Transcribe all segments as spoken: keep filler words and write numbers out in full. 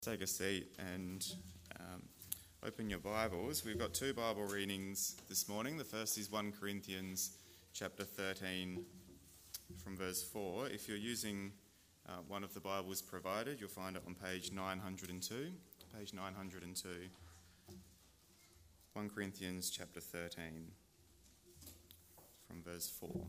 Take a seat and um, open your Bibles. We've got two Bible readings this morning. The first is First Corinthians chapter thirteen from verse four. If you're using uh, one of the Bibles provided, you'll find it on page nine hundred two. Page nine hundred two. First Corinthians chapter thirteen from verse four.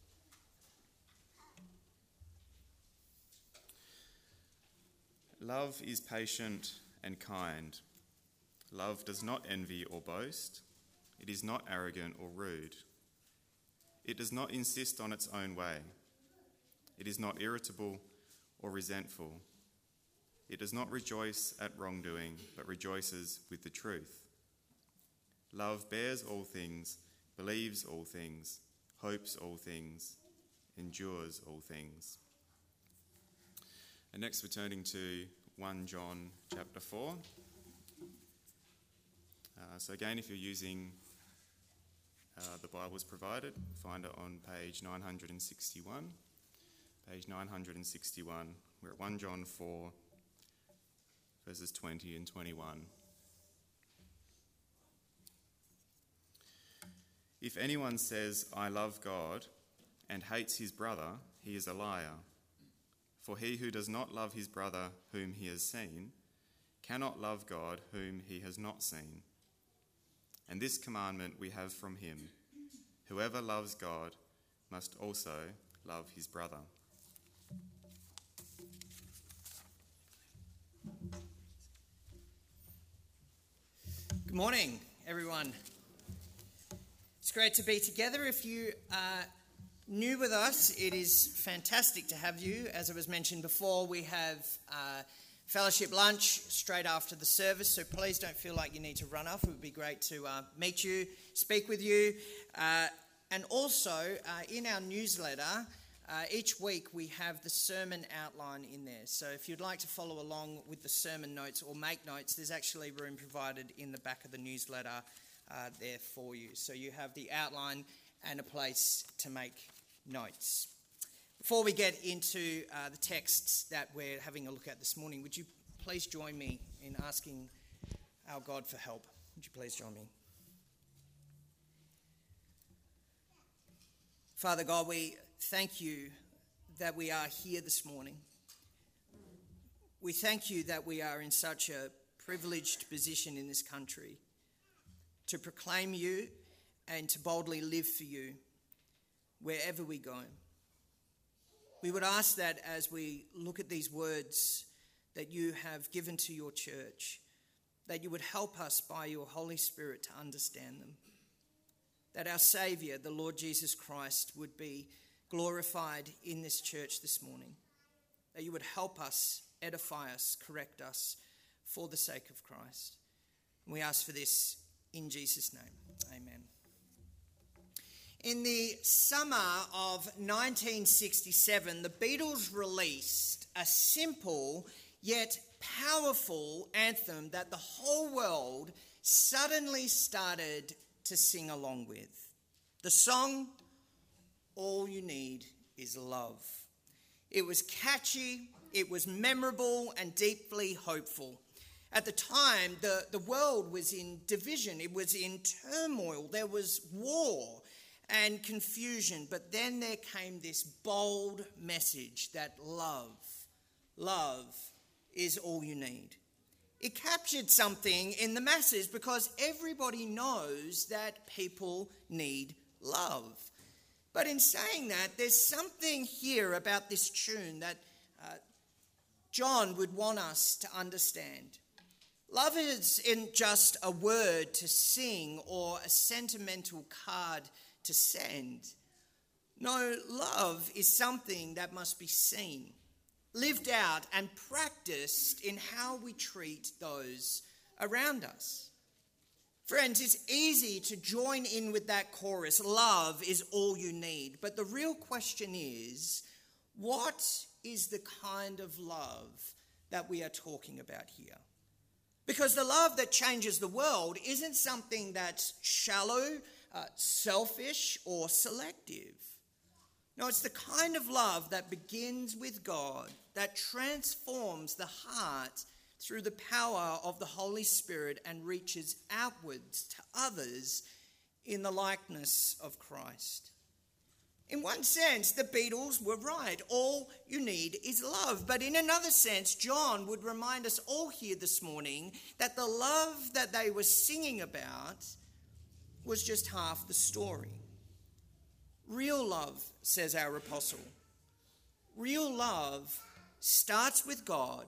Love is patient and kind. Love does not envy or boast. It is not arrogant or rude. It does not insist on its own way. It is not irritable or resentful. It does not rejoice at wrongdoing, but rejoices with the truth. Love bears all things, believes all things, hopes all things, endures all things. And next we're turning to First John chapter four. Uh, so again, if you're using uh, the Bibles provided, find it on page nine hundred sixty-one. Page nine hundred sixty-one. We're at First John four, verses twenty and twenty-one. If anyone says, "I love God," and hates his brother, he is a liar. For he who does not love his brother whom he has seen cannot love God whom he has not seen. And this commandment we have from him: whoever loves God must also love his brother. Good morning, everyone. It's great to be together. If you are new with us, it is fantastic to have you. As I was mentioned before, we have uh, fellowship lunch straight after the service, so please don't feel like you need to run off. It would be great to uh, meet you, speak with you. Uh, and also, uh, in our newsletter, uh, each week we have the sermon outline in there. So if you'd like to follow along with the sermon notes or make notes, there's actually room provided in the back of the newsletter uh, there for you. So you have the outline and a place to make notes. Before we get into uh, the texts that we're having a look at this morning, would you please join me in asking our God for help? Would you please join me? Father God, we thank you that we are here this morning. We thank you that we are in such a privileged position in this country to proclaim you and to boldly live for you wherever we go. We would ask that as we look at these words that you have given to your church, that you would help us by your Holy Spirit to understand them. That our Saviour, the Lord Jesus Christ, would be glorified in this church this morning. That you would help us, edify us, correct us for the sake of Christ. And we ask for this in Jesus' name. Amen. In the summer of nineteen sixty-seven, the Beatles released a simple yet powerful anthem that the whole world suddenly started to sing along with. The song, All You Need Is Love. It was catchy, it was memorable and deeply hopeful. At the time, the, the world was in division, it was in turmoil, there was war and confusion, but then there came this bold message that love, love is all you need. It captured something in the masses because everybody knows that people need love. But in saying that, there's something here about this tune that uh, John would want us to understand. Love isn't just a word to sing or a sentimental card to send. No, love is something that must be seen, lived out and practiced in how we treat those around us. Friends, it's easy to join in with that chorus, love is all you need. But the real question is, what is the kind of love that we are talking about here? Because the love that changes the world isn't something that's shallow, Uh, selfish or selective. No, it's the kind of love that begins with God, that transforms the heart through the power of the Holy Spirit and reaches outwards to others in the likeness of Christ. In one sense, the Beatles were right. All you need is love. But in another sense, John would remind us all here this morning that the love that they were singing about was just half the story. Real love, says our apostle, real love starts with God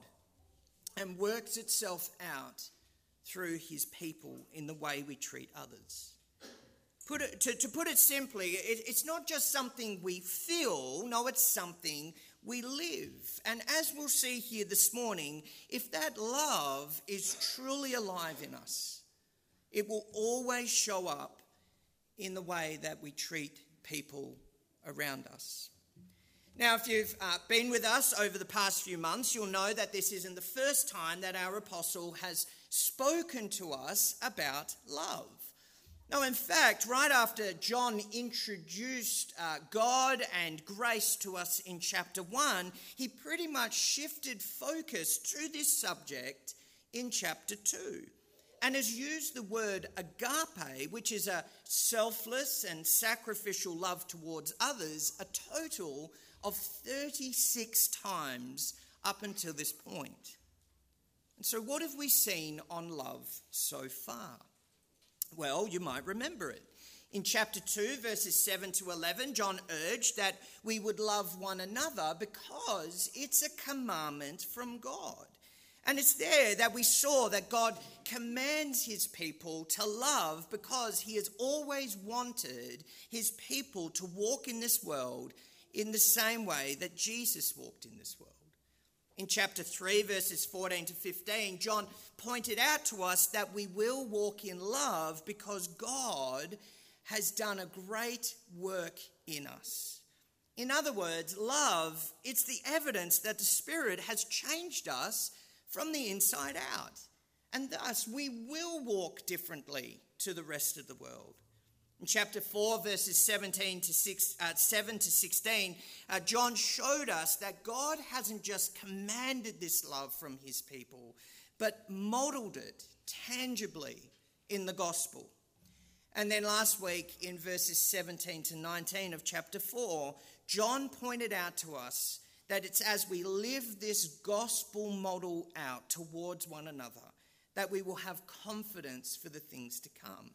and works itself out through his people in the way we treat others. Put it, to, to put it simply, it, it's not just something we feel, no, it's something we live. And as we'll see here this morning, if that love is truly alive in us, it will always show up in the way that we treat people around us. Now, if you've uh, been with us over the past few months, you'll know that this isn't the first time that our apostle has spoken to us about love. No, in fact, right after John introduced uh, God and grace to us in chapter one, he pretty much shifted focus to this subject in chapter two and has used the word agape, which is a selfless and sacrificial love towards others, a total of thirty-six times up until this point. And so what have we seen on love so far? Well, you might remember it. In chapter two, verses seven to eleven, John urged that we would love one another because it's a commandment from God. And it's there that we saw that God commands his people to love because he has always wanted his people to walk in this world in the same way that Jesus walked in this world. In chapter three, verses fourteen to fifteen, John pointed out to us that we will walk in love because God has done a great work in us. In other words, love, it's the evidence that the Spirit has changed us from the inside out. And thus, we will walk differently to the rest of the world. In chapter four, verses seventeen to six, uh, seven to sixteen, uh, John showed us that God hasn't just commanded this love from his people, but modeled it tangibly in the gospel. And then last week, in verses seventeen to nineteen of chapter four, John pointed out to us that it's as we live this gospel model out towards one another that we will have confidence for the things to come.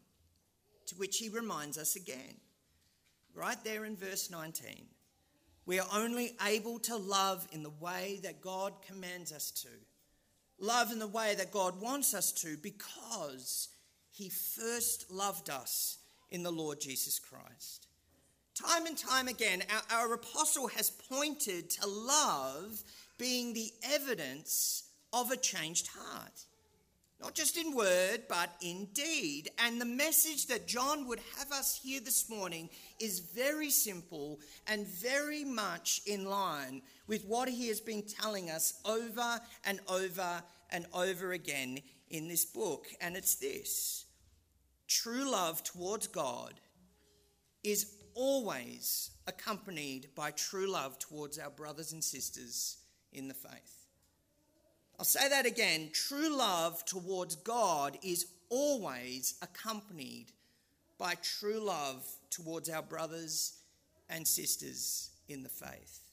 To which he reminds us again, right there in verse nineteen, we are only able to love in the way that God commands us to. Love in the way that God wants us to because he first loved us in the Lord Jesus Christ. Time and time again, our, our apostle has pointed to love being the evidence of a changed heart. Not just in word, but in deed. And the message that John would have us hear this morning is very simple and very much in line with what he has been telling us over and over and over again in this book. And it's this: true love towards God is always accompanied by true love towards our brothers and sisters in the faith. I'll say that again. True love towards God is always accompanied by true love towards our brothers and sisters in the faith.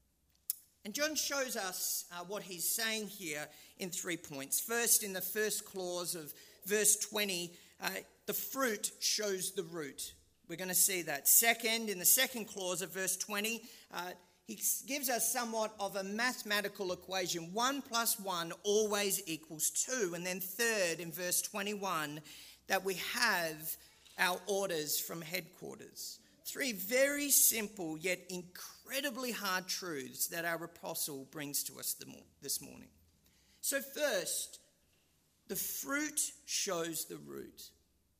And John shows us uh, what he's saying here in three points. First, in the first clause of verse twenty, uh, the fruit shows the root. We're going to see that. Second, in the second clause of verse twenty, uh, he gives us somewhat of a mathematical equation. One plus one always equals two. And then third, in verse twenty-one, that we have our orders from headquarters. Three very simple yet incredibly hard truths that our apostle brings to us this morning. So first, the fruit shows the root.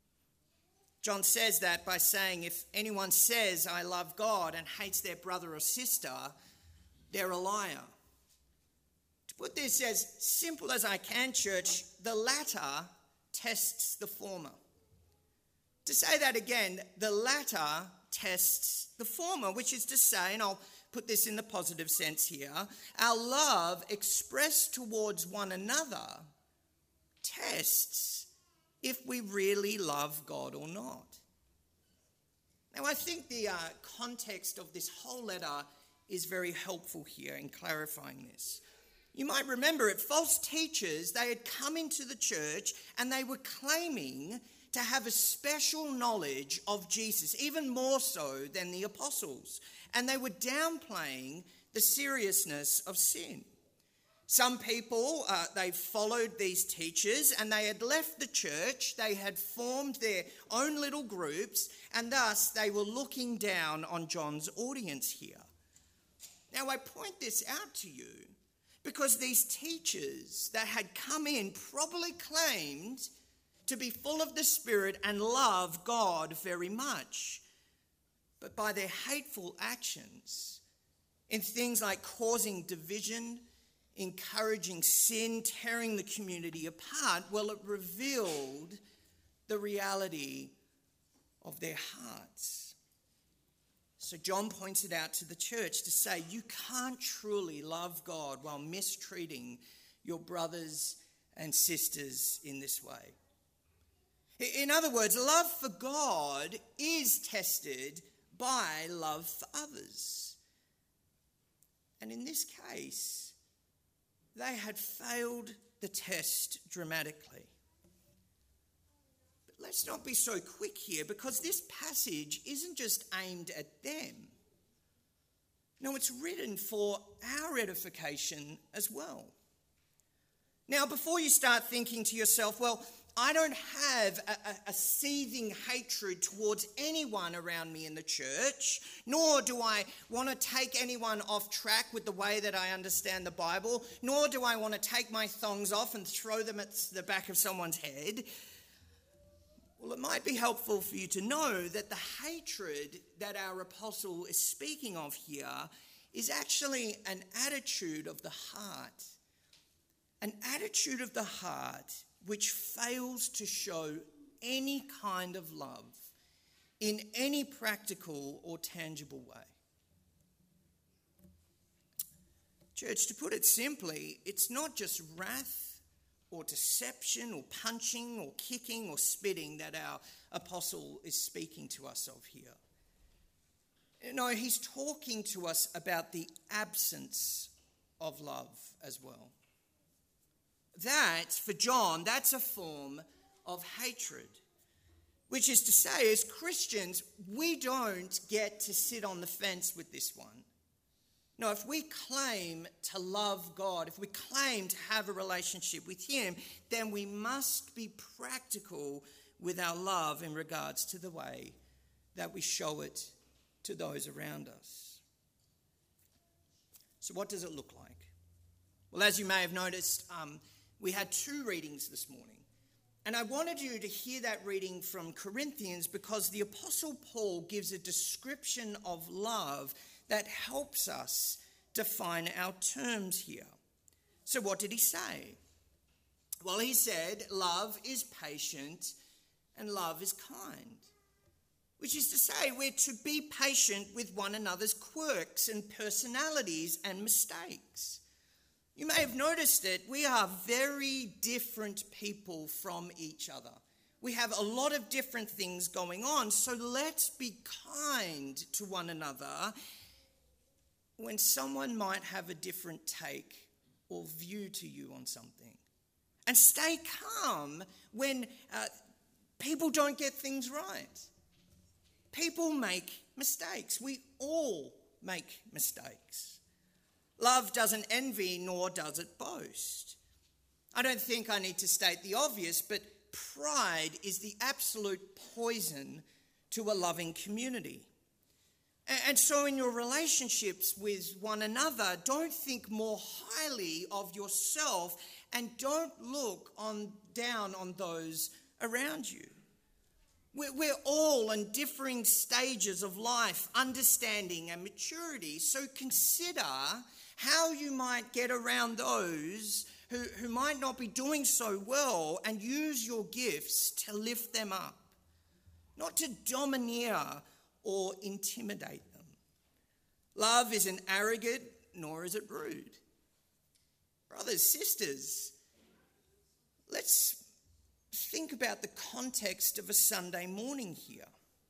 John says that by saying if anyone says, I love God, and hates their brother or sister, they're a liar. To put this as simple as I can, church, the latter tests the former. To say that again, the latter tests the former, which is to say, and I'll put this in the positive sense here, our love expressed towards one another tests if we really love God or not. Now, I think the uh, context of this whole letter is very helpful here in clarifying this. You might remember it, false teachers, they had come into the church and they were claiming to have a special knowledge of Jesus, even more so than the apostles. And they were downplaying the seriousness of sin. Some people, uh, they followed these teachers and they had left the church, they had formed their own little groups, and thus they were looking down on John's audience here. Now, I point this out to you because these teachers that had come in probably claimed to be full of the Spirit and love God very much. But by their hateful actions, in things like causing division, encouraging sin, tearing the community apart, well, it revealed the reality of their hearts. So John points it out to the church to say, you can't truly love God while mistreating your brothers and sisters in this way. In other words, love for God is tested by love for others. And in this case, they had failed the test dramatically. But let's not be so quick here, because this passage isn't just aimed at them. No, it's written for our edification as well. Now, before you start thinking to yourself, well, I don't have a, a, a seething hatred towards anyone around me in the church, nor do I want to take anyone off track with the way that I understand the Bible, nor do I want to take my thongs off and throw them at the back of someone's head. Well, it might be helpful for you to know that the hatred that our apostle is speaking of here is actually an attitude of the heart. An attitude of the heart which fails to show any kind of love in any practical or tangible way. Church, to put it simply, it's not just wrath or deception or punching or kicking or spitting that our apostle is speaking to us of here. No, he's talking to us about the absence of love as well. That, for John, that's a form of hatred. Which is to say, as Christians, we don't get to sit on the fence with this one. No, if we claim to love God, if we claim to have a relationship with him, then we must be practical with our love in regards to the way that we show it to those around us. So what does it look like? Well, as you may have noticed, um, we had two readings this morning. And I wanted you to hear that reading from Corinthians because the Apostle Paul gives a description of love that helps us define our terms here. So what did he say? Well, he said love is patient and love is kind. Which is to say we're to be patient with one another's quirks and personalities and mistakes. You may have noticed it, we are very different people from each other. We have a lot of different things going on, so let's be kind to one another when someone might have a different take or view to you on something. And stay calm when uh, people don't get things right. People make mistakes. We all make mistakes. Love doesn't envy, nor does it boast. I don't think I need to state the obvious, but pride is the absolute poison to a loving community. And so in your relationships with one another, don't think more highly of yourself and don't look on down on those around you. We're all in differing stages of life, understanding and maturity, so consider how you might get around those who, who might not be doing so well and use your gifts to lift them up, not to domineer or intimidate them. Love isn't arrogant, nor is it rude. Brothers, sisters, let's think about the context of a Sunday morning here.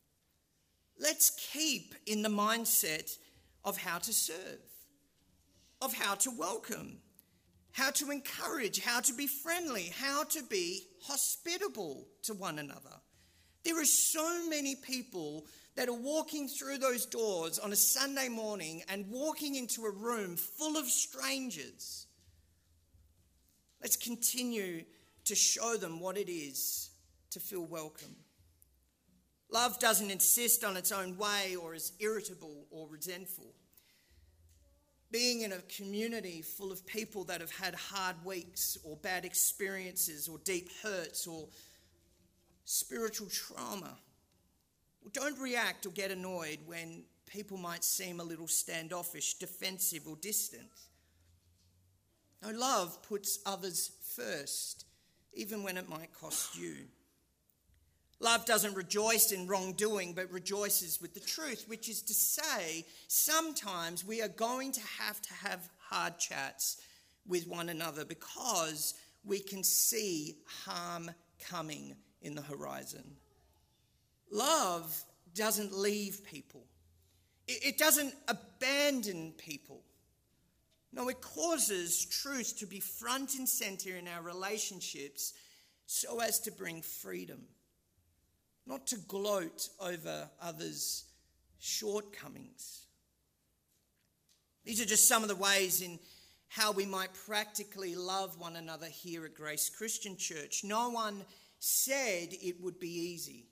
Let's keep in the mindset of how to serve, of how to welcome, how to encourage, how to be friendly, how to be hospitable to one another. There are so many people that are walking through those doors on a Sunday morning and walking into a room full of strangers. Let's continue to show them what it is to feel welcome. Love doesn't insist on its own way or is irritable or resentful. Being in a community full of people that have had hard weeks or bad experiences or deep hurts or spiritual trauma. Don't react or get annoyed when people might seem a little standoffish, defensive or distant. No, love puts others first, even when it might cost you. Love doesn't rejoice in wrongdoing, but rejoices with the truth, which is to say, sometimes we are going to have to have hard chats with one another because we can see harm coming in the horizon. Love doesn't leave people. It doesn't abandon people. No, it causes truth to be front and center in our relationships so as to bring freedom. Not to gloat over others' shortcomings. These are just some of the ways in how we might practically love one another here at Grace Christian Church. No one said it would be easy.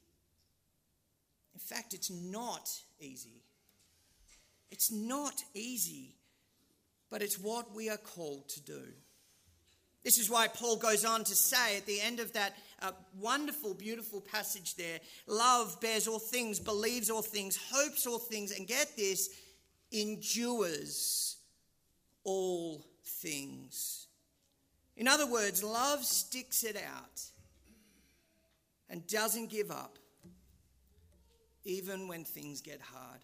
In fact, it's not easy. It's not easy, but it's what we are called to do. This is why Paul goes on to say at the end of that uh, wonderful, beautiful passage there, love bears all things, believes all things, hopes all things, and get this, endures all things. In other words, love sticks it out and doesn't give up, even when things get hard.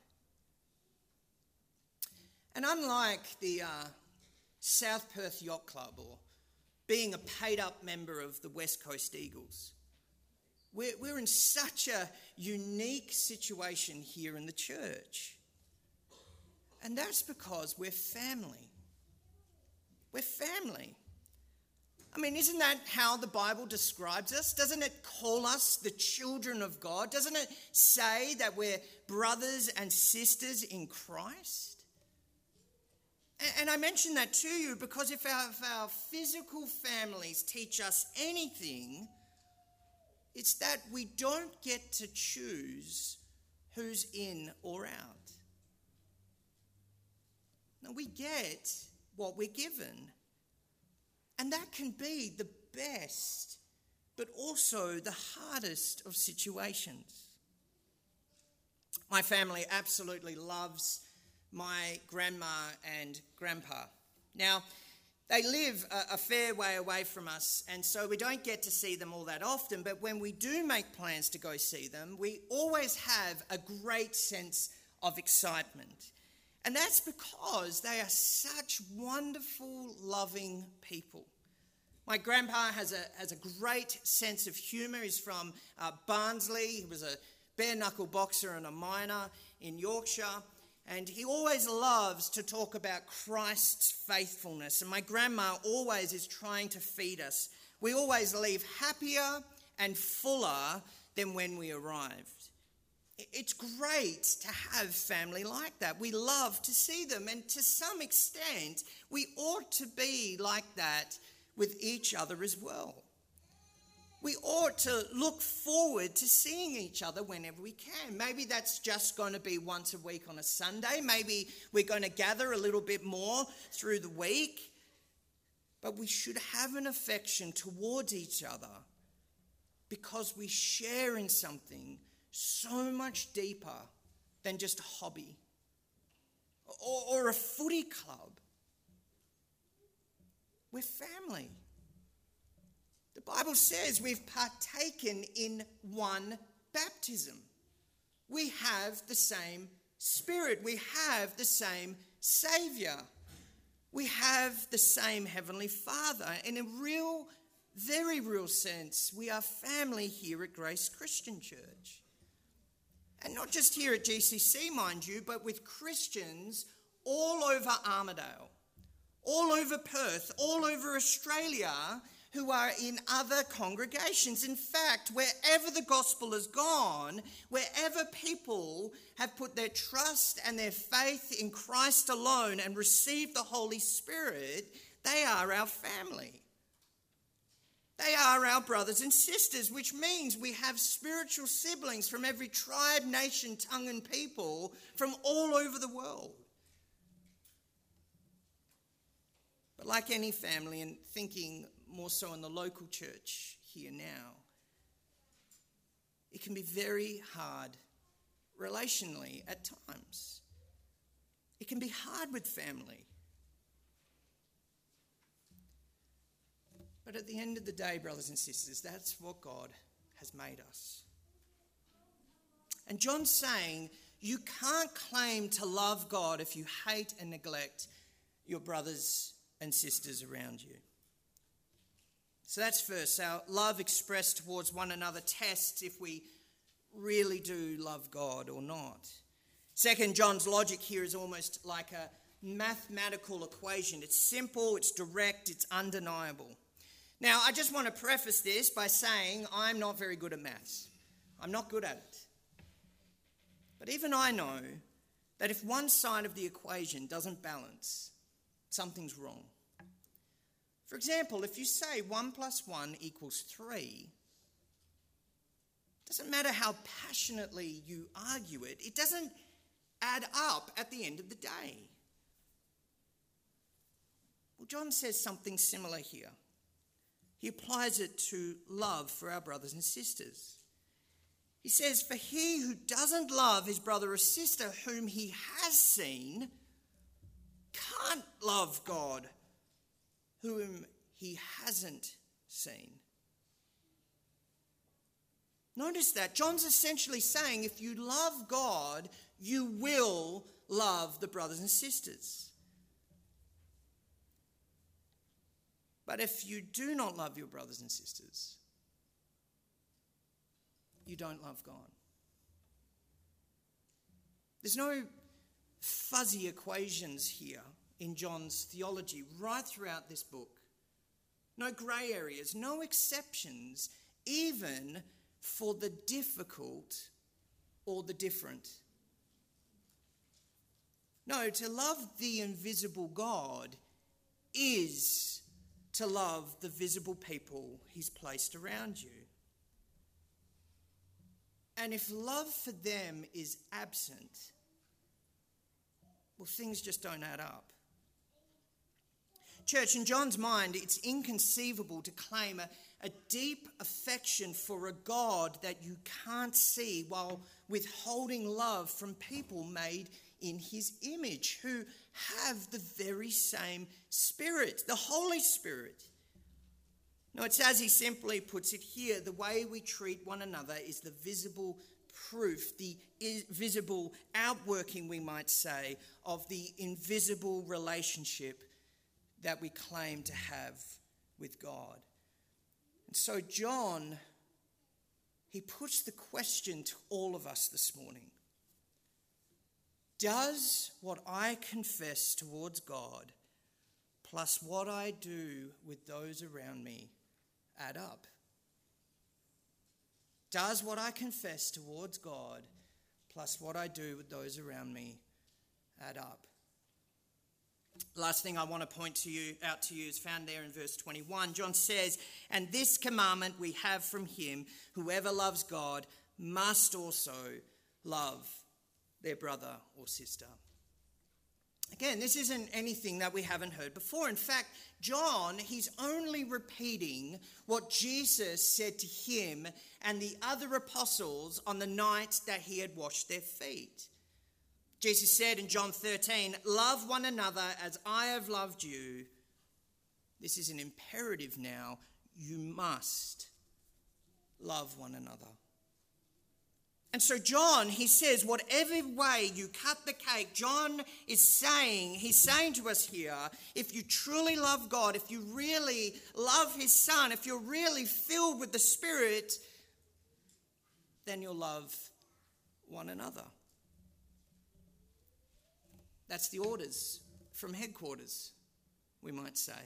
And unlike the uh, South Perth Yacht Club or being a paid-up member of the West Coast Eagles, we're, we're in such a unique situation here in the church. And that's because we're family. We're family. I mean, isn't that how the Bible describes us? Doesn't it call us the children of God? Doesn't it say that we're brothers and sisters in Christ? And I mention that to you because if our, if our physical families teach us anything, it's that we don't get to choose who's in or out. No, we get what we're given. And that can be the best, but also the hardest of situations. My family absolutely loves my grandma and grandpa. Now, they live a, a fair way away from us, and so we don't get to see them all that often, but when we do make plans to go see them, we always have a great sense of excitement. And that's because they are such wonderful, loving people. My grandpa has a has a great sense of humour. He's from uh, Barnsley. He was a bare-knuckle boxer and a miner in Yorkshire. And he always loves to talk about Christ's faithfulness. And my grandma always is trying to feed us. We always leave happier and fuller than when we arrived. It's great to have family like that. We love to see them. And to some extent, we ought to be like that with each other as well. We ought to look forward to seeing each other whenever we can. Maybe that's just going to be once a week on a Sunday. Maybe we're going to gather a little bit more through the week. But we should have an affection towards each other because we share in something so much deeper than just a hobby or, or a footy club. We're family. The Bible says we've partaken in one baptism. We have the same Spirit. We have the same Saviour. We have the same Heavenly Father. In a real, very real sense, we are family here at Grace Christian Church. And not just here at G C C, mind you, but with Christians all over Armidale, all over Perth, all over Australia, who are in other congregations. In fact, wherever the gospel has gone, wherever people have put their trust and their faith in Christ alone and received the Holy Spirit, they are our family. They are our brothers and sisters, which means we have spiritual siblings from every tribe, nation, tongue, and people from all over the world. But like any family, and thinking more so in the local church here now, it can be very hard relationally at times. It can be hard with family. But at the end of the day, brothers and sisters, that's what God has made us. And John's saying you can't claim to love God if you hate and neglect your brothers and sisters around you. So that's first. Our love expressed towards one another tests if we really do love God or not. Second, John's logic here is almost like a mathematical equation. It's simple, it's direct, it's undeniable. Now, I just want to preface this by saying I'm not very good at maths. I'm not good at it. But even I know that if one side of the equation doesn't balance, something's wrong. For example, if you say one plus one equals three, it doesn't matter how passionately you argue it, it doesn't add up at the end of the day. Well, John says something similar here. He applies it to love for our brothers and sisters. He says, for he who doesn't love his brother or sister whom he has seen can't love God whom he hasn't seen. Notice that. John's essentially saying if you love God, you will love the brothers and sisters. But if you do not love your brothers and sisters, you don't love God. There's no fuzzy equations here in John's theology right throughout this book. No grey areas, no exceptions, even for the difficult or the different. No, to love the invisible God is to love the visible people he's placed around you. And if love for them is absent, well, things just don't add up. Church, in John's mind, it's inconceivable to claim a, a deep affection for a God that you can't see while withholding love from people made in his image, who have the very same Spirit, the Holy Spirit. No, it's as he simply puts it here, the way we treat one another is the visible proof, the visible outworking, we might say, of the invisible relationship that we claim to have with God. And so John, he puts the question to all of us this morning. Does what I confess towards God plus what I do with those around me add up? Does what I confess towards God plus what I do with those around me add up? Last thing I want to point to you out to you is found there in verse twenty-one. John says, and this commandment we have from him, whoever loves God must also love their brother or sister. Again, this isn't anything that we haven't heard before. In fact, John, he's only repeating what Jesus said to him and the other apostles on the night that he had washed their feet. Jesus said in John thirteen, love one another as I have loved you. This is an imperative now. You must love one another. And so John, he says, whatever way you cut the cake, John is saying, he's saying to us here, if you truly love God, if you really love his Son, if you're really filled with the Spirit, then you'll love one another. That's the orders from headquarters, we might say.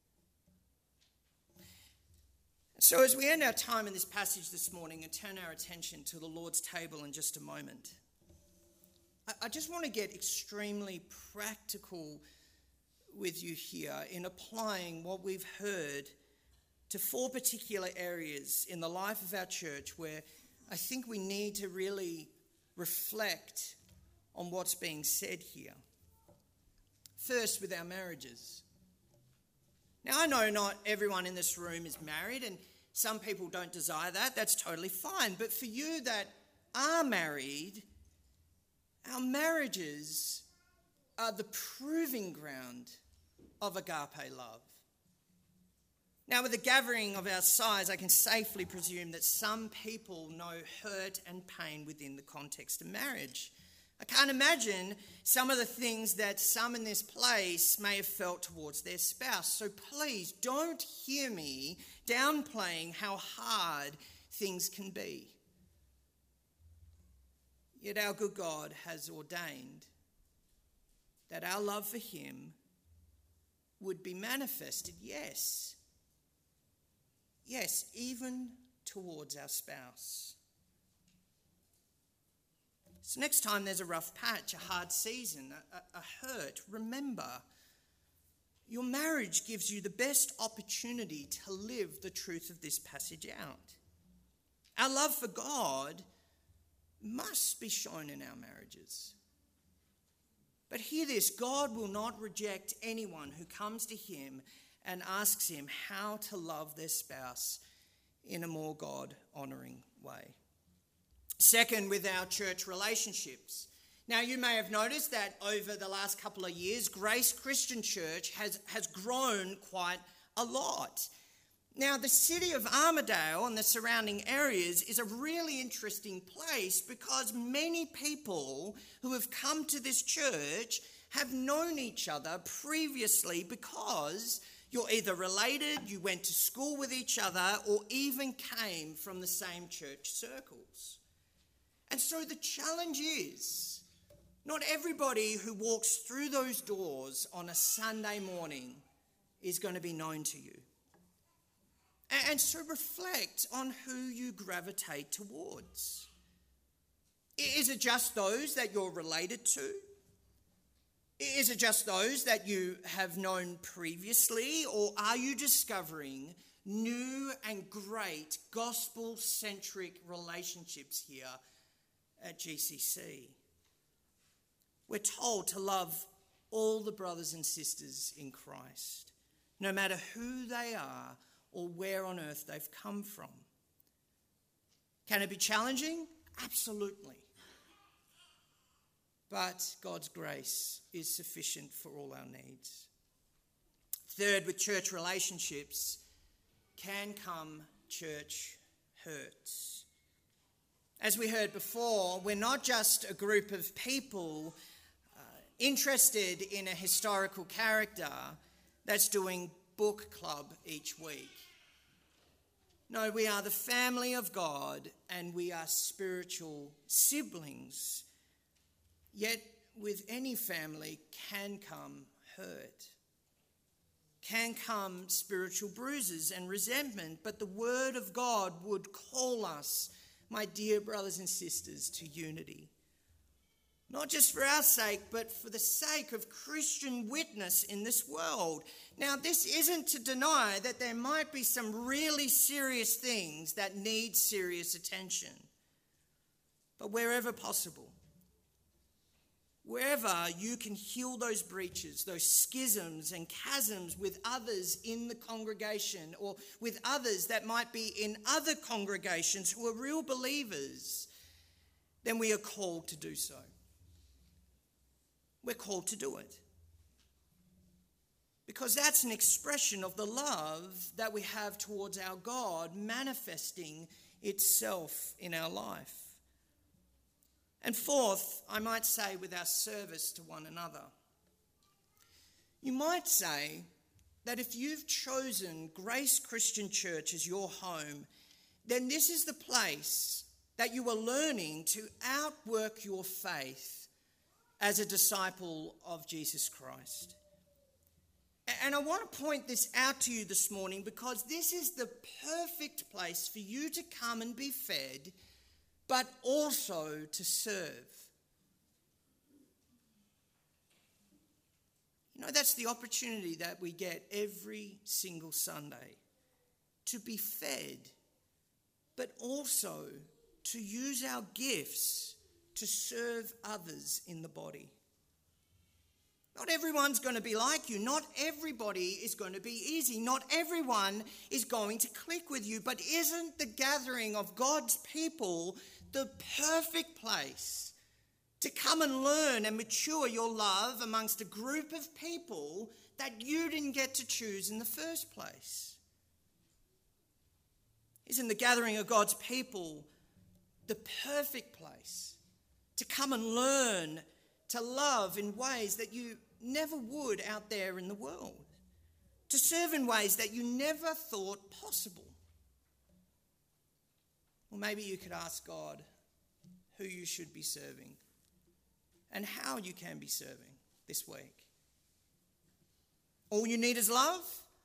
So as we end our time in this passage this morning and turn our attention to the Lord's table in just a moment, I just want to get extremely practical with you here in applying what we've heard to four particular areas in the life of our church where I think we need to really reflect on what's being said here. First, with our marriages. Now, I know not everyone in this room is married, and some people don't desire that. That's totally fine. But for you that are married, our marriages are the proving ground of agape love. Now, with a gathering of our size, I can safely presume that some people know hurt and pain within the context of marriage. I can't imagine some of the things that some in this place may have felt towards their spouse. So please don't hear me downplaying how hard things can be. Yet our good God has ordained that our love for him would be manifested, yes. Yes, even towards our spouse. So next time there's a rough patch, a hard season, a, a, a hurt, remember, your marriage gives you the best opportunity to live the truth of this passage out. Our love for God must be shown in our marriages. But hear this, God will not reject anyone who comes to him and asks him how to love their spouse in a more God-honouring way. Second, with our church relationships. Now, you may have noticed that over the last couple of years, Grace Christian Church has, has grown quite a lot. Now, the city of Armidale and the surrounding areas is a really interesting place because many people who have come to this church have known each other previously because you're either related, you went to school with each other, or even came from the same church circles. And so the challenge is, not everybody who walks through those doors on a Sunday morning is going to be known to you. And so reflect on who you gravitate towards. Is it just those that you're related to? Is it just those that you have known previously? Or are you discovering new and great gospel-centric relationships here at G C C? We're told to love all the brothers and sisters in Christ, no matter who they are or where on earth they've come from. Can it be challenging? Absolutely. But God's grace is sufficient for all our needs. Third, with church relationships, can come church hurts. As we heard before, we're not just a group of people uh, interested in a historical character that's doing book club each week. No, we are the family of God and we are spiritual siblings. Yet with any family can come hurt, can come spiritual bruises and resentment, but the word of God would call us, my dear brothers and sisters, to unity. Not just for our sake, but for the sake of Christian witness in this world. Now, this isn't to deny that there might be some really serious things that need serious attention. But wherever possible, wherever you can heal those breaches, those schisms and chasms with others in the congregation or with others that might be in other congregations who are real believers, then we are called to do so. We're called to do it. Because that's an expression of the love that we have towards our God manifesting itself in our life. And fourth, I might say, with our service to one another. You might say that if you've chosen Grace Christian Church as your home, then this is the place that you are learning to outwork your faith as a disciple of Jesus Christ. And I want to point this out to you this morning because this is the perfect place for you to come and be fed, but also to serve. You know, that's the opportunity that we get every single Sunday, to be fed, but also to use our gifts to serve others in the body. Not everyone's going to be like you. Not everybody is going to be easy. Not everyone is going to click with you. But isn't the gathering of God's people the perfect place to come and learn and mature your love amongst a group of people that you didn't get to choose in the first place? Isn't the gathering of God's people the perfect place to come and learn to love in ways that you never would out there in the world, to serve in ways that you never thought possible? Or maybe you could ask God who you should be serving and how you can be serving this week. All you need is love?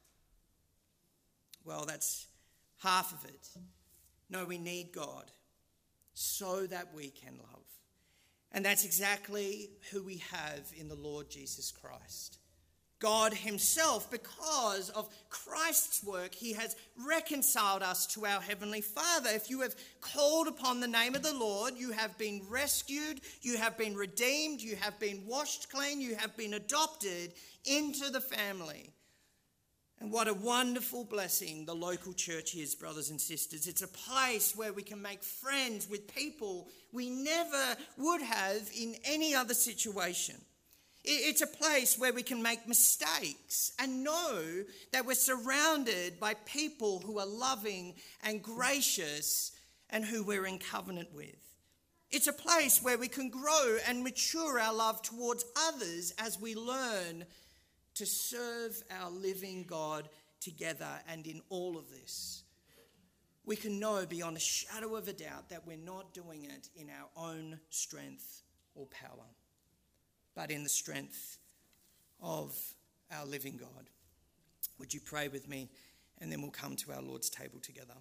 Well, that's half of it. No, we need God so that we can love. And that's exactly who we have in the Lord Jesus Christ. God himself, because of Christ's work, he has reconciled us to our Heavenly Father. If you have called upon the name of the Lord, you have been rescued, you have been redeemed, you have been washed clean, you have been adopted into the family. And what a wonderful blessing the local church is, brothers and sisters. It's a place where we can make friends with people we never would have in any other situation. It's a place where we can make mistakes and know that we're surrounded by people who are loving and gracious and who we're in covenant with. It's a place where we can grow and mature our love towards others as we learn to serve our living God together. And in all of this, we can know beyond a shadow of a doubt that we're not doing it in our own strength or power, but in the strength of our living God. Would you pray with me, and then we'll come to our Lord's table together.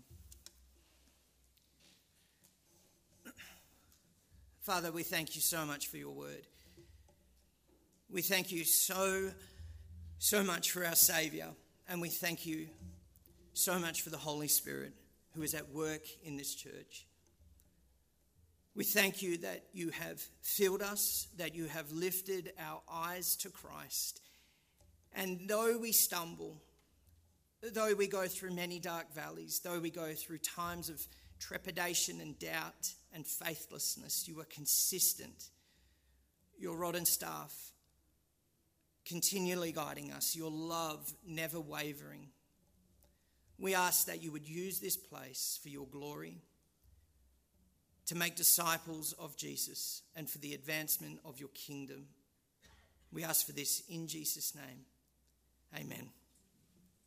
Father, we thank you so much for your word. We thank you so So much for our Saviour, and we thank you so much for the Holy Spirit who is at work in this church. We thank you that you have filled us, that you have lifted our eyes to Christ. And though we stumble, though we go through many dark valleys, though we go through times of trepidation and doubt and faithlessness, you are consistent. Your rod and staff continually guiding us, your love never wavering. We ask that you would use this place for your glory, to make disciples of Jesus and for the advancement of your kingdom. We ask for this in Jesus' name. Amen.